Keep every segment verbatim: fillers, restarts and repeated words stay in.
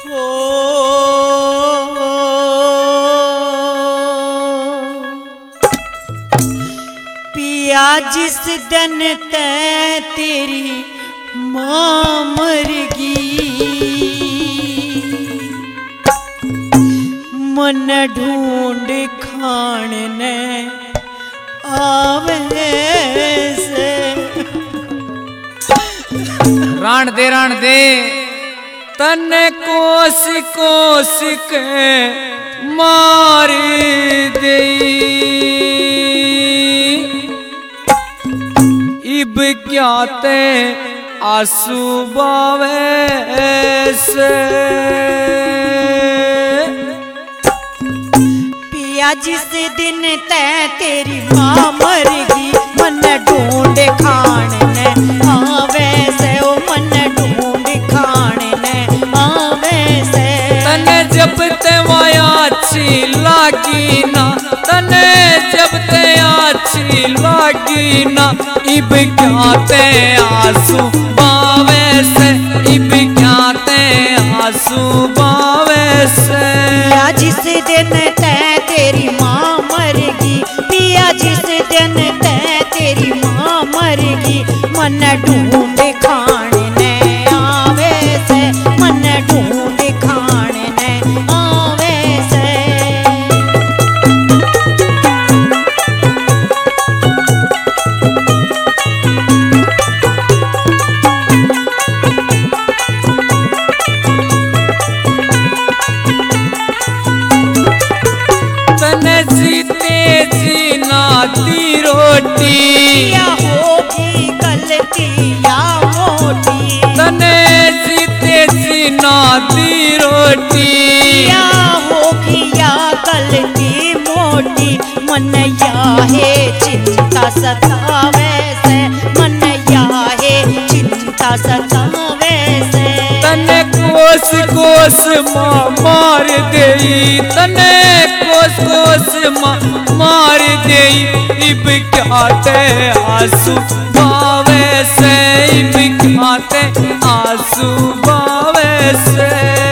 हो पिया जिस दिन ते तेरी मां मरगी मन ढूंढ खान ने आवे से। राण दे राण दे तने कोस कोस के मार दे इब क्या ते आंसू बावे से। पिया जिस दिन ते तेरी मां मरगी मन ढूंढ खान ने आवे से। ओ मन ढूंढ खान ने आवे से। तने जब ते माया अच्छी लागी ना तने जब ते अच्छी लागी ना इब क्या ते आंसू बावे से। इब क्या ते आंसू बावे से। पिया जिस दिन ते तेरी मां मरगी पिया जिस दिन ते तेरी मां मरगी मन ढूंढ खान ने आवे से। मन ढूंढ खान ने आवे से। तने जीते जीना दी रोटी या होगी गलती या मोटी। तने जीते जीना दी रोटी या होगी या गलती मोटी मन या है चिंता सतावे से। मन या है चिंता सतावे से। तने कोस कोस माँ मार देई तने कोस कोस माँ मार देई इब क्या ते आंसू बावे से। इब क्या ते आंसू बावे से।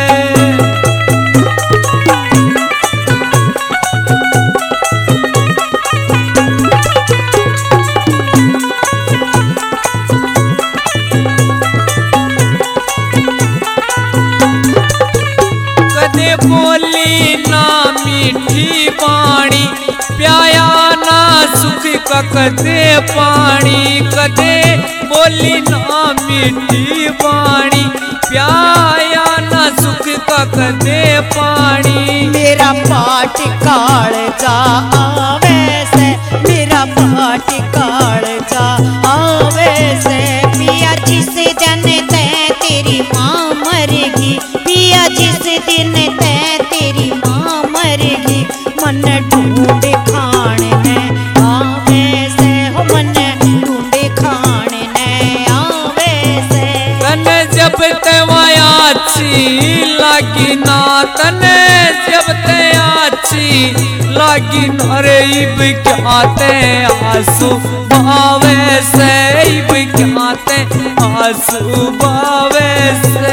कदे बोली ना मीठी पानी प्याया ना सुख का कदे पानी। कदे बोली ना मीठी पानी प्याया ना सुख का कदे पानी। मेरा पाट काल जा आवे से। मेरा पाट काल जा आवे से। पिया जिस दिन ते तेरी मां मरगी पिया जिस दिन ते तेरी मां मरगी मन ढूंढ खान ने आवे से। हो मन ढूंढ खान ने आवे से। तने जब ते माया अच्छी लागी ना तने जब ते अच्छी लागी ना रे इब क्या ते आंसू बावे से। इब क्या ते आंसू बावे से।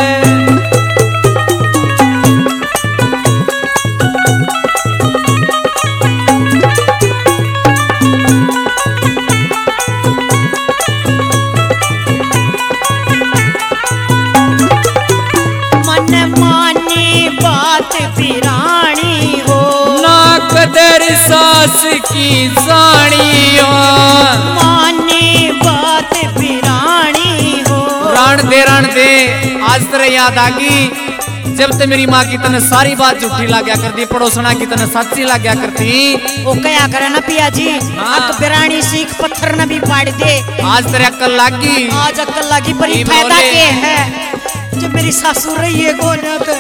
मन माने बात पिरानी हो ना कदर सास की जानियो माने बात पिरानी हो। राण दे राण दे आज तेरे याद आगी जब ते मेरी माँ की तने सारी बात झूठी लाग्या करती पड़ोसना की तने सच्ची लाग्या करती। वो क्या करे ना पिया जी हाँ। तो बिरानी सीख पत्थर न भी पाड़ दे। आज तेरे अक्ल लागी आज अक्ल लागी पर ये फायदा बोले। के है जब मेरी सासू रही है गोनत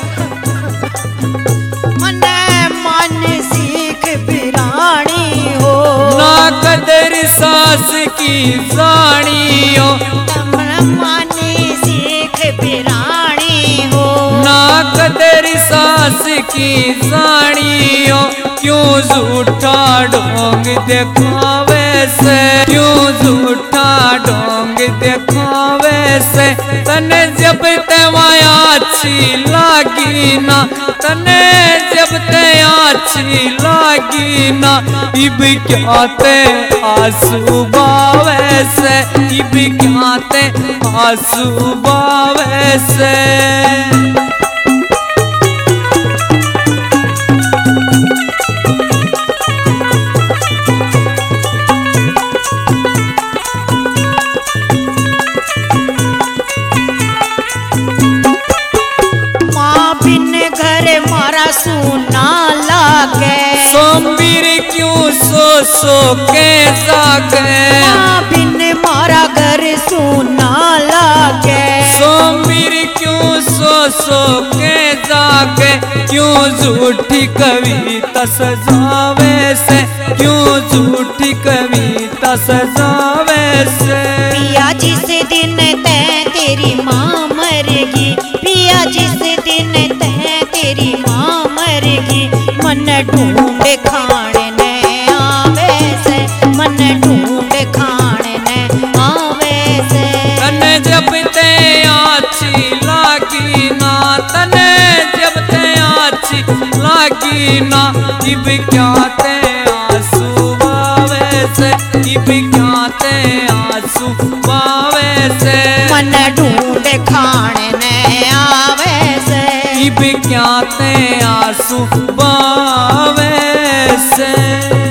मन मन सीख बिरानी हो ना कदर सास की जानियो माने सीख बिरानी हो ना कदर सास की जानियो क्यों झूठा ढोंग दिखावे से क्यों झूठा ढोंग दिखावे से तने जब ते माया अच्छी लाग लागी ना तने जब ते आछी लागी ना इब क्या ते आंसू बावे से इब क्या ते आंसू बावे से सुना लागे सोमवीर क्यों सो सो के जागे बिन मारा घर सुना लागे सोमवीर क्यों सो सो के जागे क्यों झूठी कविता सजावे से क्यों झूठी कविता सजावे से पिया जिस दिन ते तेरी माँ मरेगी पिया जिस दिन ते तेरी माँ मरेगी मन ढूंढ खाने ने आवे से मन ढूंढ खाने ने आवे से तने जब ते आछी लागी ना तने जब ते आछी लागी ना इब क्या ते आंसू बावे से इब क्या ते आंसू बावे से मन ढूंढ खाने ने आवे से इब क्या ते आंसू बावे से।